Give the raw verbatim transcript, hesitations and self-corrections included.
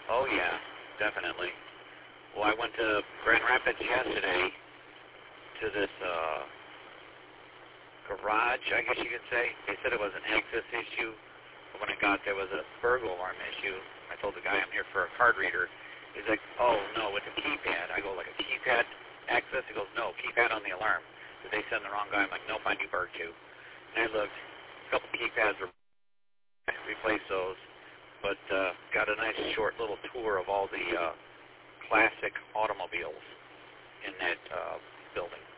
Oh, yeah, definitely. Well, I went to Grand Rapids yesterday to this uh, garage, I guess you could say. They said it was an access issue. But when I got there, it was a burglar alarm issue. I told the guy I'm here for a card reader. He's like, oh, no, with the keypad. I go, like a keypad access? He goes, no, keypad on the alarm. Did they send the wrong guy? I'm like, nope, I knew Bert too. And I looked. A couple keypads were replaced those. But uh, got a nice short little tour of all the uh, classic automobiles in that uh, building.